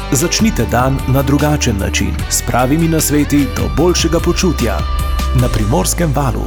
Začnite dan na drugačen način, s pravimi nasveti do boljšega počutja. Na Primorskem valu.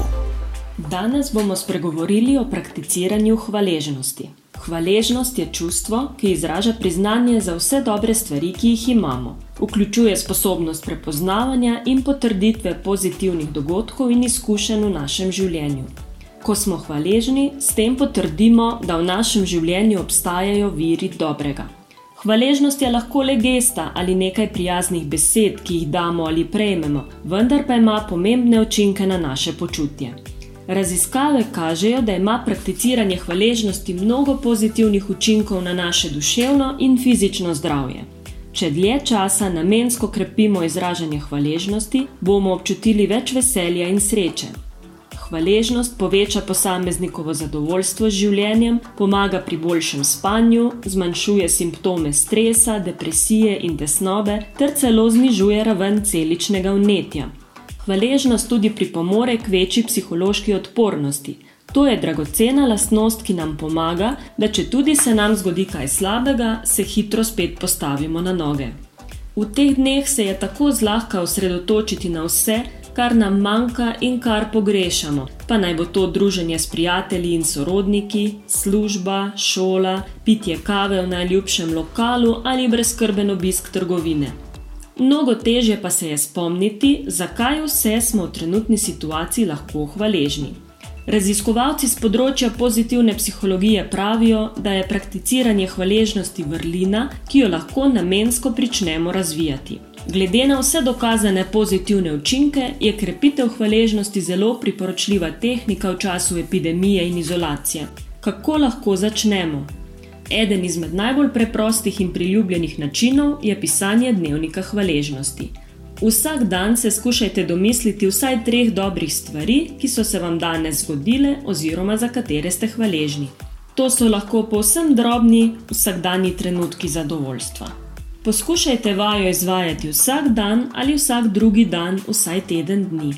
Danes bomo spregovorili o prakticiranju hvaležnosti. Hvaležnost je čustvo, ki izraža priznanje za vse dobre stvari, ki jih imamo. Vključuje sposobnost prepoznavanja in potrditve pozitivnih dogodkov in izkušenj v našem življenju. Ko smo hvaležni, s tem potrdimo, da v našem življenju obstajajo viri dobrega. Hvaležnost je lahko le gesta ali nekaj prijaznih besed, ki jih damo ali prejmemo, vendar pa ima pomembne učinke na naše počutje. Raziskave kažejo, da ima prakticiranje hvaležnosti mnogo pozitivnih učinkov na naše duševno in fizično zdravje. Če dlje časa namensko krepimo izražanje hvaležnosti, bomo občutili več veselja in sreče. Hvaležnost poveča posameznikovo zadovoljstvo z življenjem, pomaga pri boljšem spanju, zmanjšuje simptome stresa, depresije in tesnobe ter celo znižuje raven celičnega vnetja. Hvaležnost tudi pripomore k večji psihološki odpornosti. To je dragocena lastnost, ki nam pomaga, da četudi se nam zgodi kaj slabega, se hitro spet postavimo na noge. V teh dneh se je tako zlahka osredotočiti na vse, kar nam manjka in kar pogrešamo, pa naj bo to druženje s prijatelji in sorodniki, služba, šola, pitje kave v najljubšem lokalu ali brezskrben obisk trgovine. Mnogo težje pa se je spomniti, zakaj vse smo v trenutni situaciji lahko hvaležni. Raziskovalci s področja pozitivne psihologije pravijo, da je prakticiranje hvaležnosti vrlina, ki jo lahko namensko pričnemo razvijati. Glede na vse dokazane pozitivne učinke je krepitev hvaležnosti zelo priporočljiva tehnika v času epidemije in izolacije. Kako lahko začnemo? Eden izmed najbolj preprostih in priljubljenih načinov je pisanje dnevnika hvaležnosti. Vsak dan se skušajte domisliti vsaj 3 dobrih stvari, ki so se vam danes zgodile oziroma za katere ste hvaležni. To so lahko povsem drobni, vsakdanji trenutki zadovoljstva. Poskušajte vajo izvajati vsak dan ali vsak drugi dan vsaj teden dni.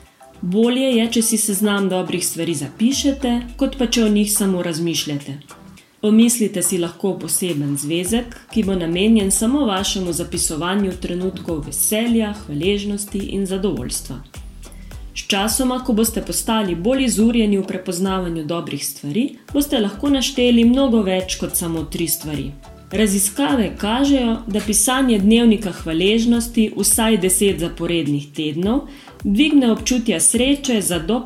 Bolje je, če si seznam dobrih stvari zapišete, kot pa če o njih samo razmišljate. Omislite si lahko poseben zvezek, ki bo namenjen samo vašemu zapisovanju trenutkov veselja, hvaležnosti in zadovoljstva. Sčasoma, ko boste postali bolj izurjeni v prepoznavanju dobrih stvari, boste lahko našteli mnogo več kot samo 3 stvari. Raziskave kažejo, da pisanje dnevnika hvaležnosti vsaj 10 zaporednih tednov dvigne občutja sreče za do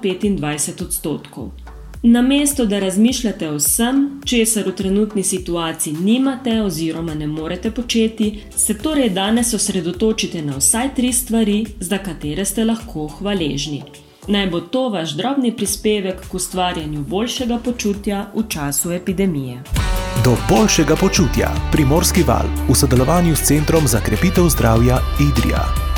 25%. Namesto da razmišljate o vsem, česar v trenutni situaciji nimate oziroma ne morete početi, se torej danes osredotočite na vsaj 3 stvari, za katere ste lahko hvaležni. Naj bo to vaš drobni prispevek k ustvarjanju boljšega počutja v času epidemije. Do boljšega počutja Primorski val v sodelovanju s Centrom za krepitev zdravja Idrija.